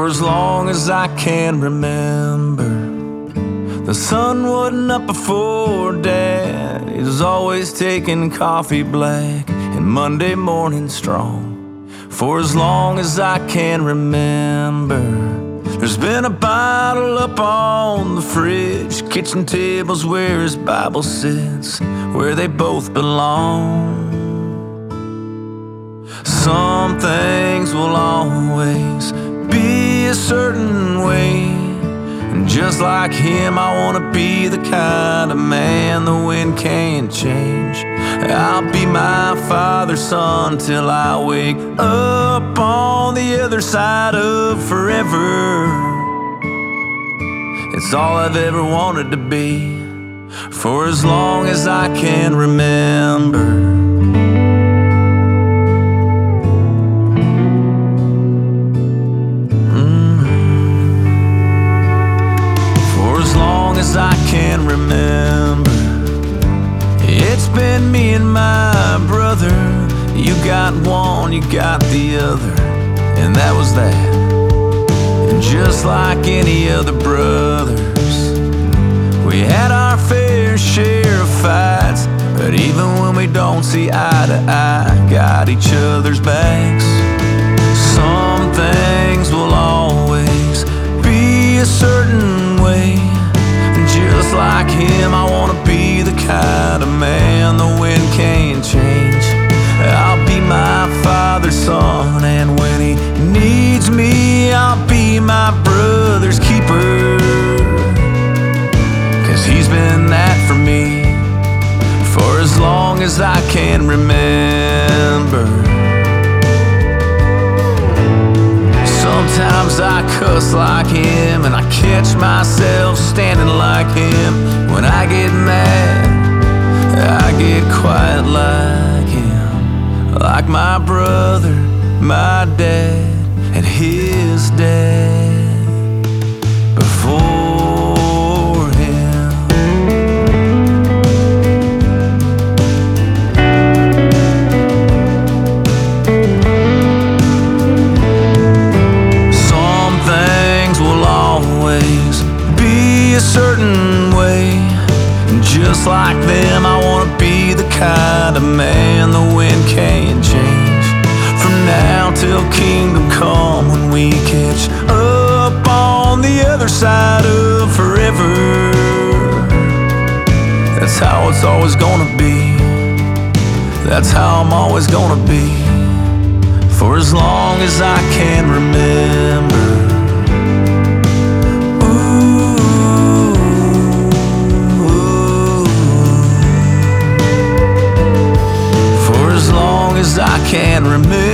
as long as I can remember, the sun wasn't up before Dad. He was always taking coffee black and Monday morning strong. For as long as I can remember, there's been a bottle up on the fridge, kitchen table's where his Bible sits, where they both belong. Some things will always be a certain way, and just like him, I wanna be the kind of man the wind can't change. I'll be my father's son till I wake up on the other side of forever. It's all I've ever wanted to be, for as long as I can remember. As I can remember, it's been me and my brother. You got one, you got the other, and that was that. And just like any other brothers, we had our fair share of fights, but even when we don't see eye to eye, got each other's backs. Some things will always be a certain way. Just like him, I wanna be the kind of man the wind can't change. I'll be my father's son, and when he needs me, I'll be my brother's keeper. 'Cause he's been that for me for as long as I can remember. Sometimes I cuss like him, and I catch myself standing like him. When I get mad, I get quiet like him, like my brother, my dad, and his dad before him. Some things will always be a certain way, and just like them, I wanna be the kind of man the wind can't change. From now till kingdom come, when we catch up on the other side of forever. That's how it's always gonna be. That's how I'm always gonna be, for as long as I can remember. As I can remember.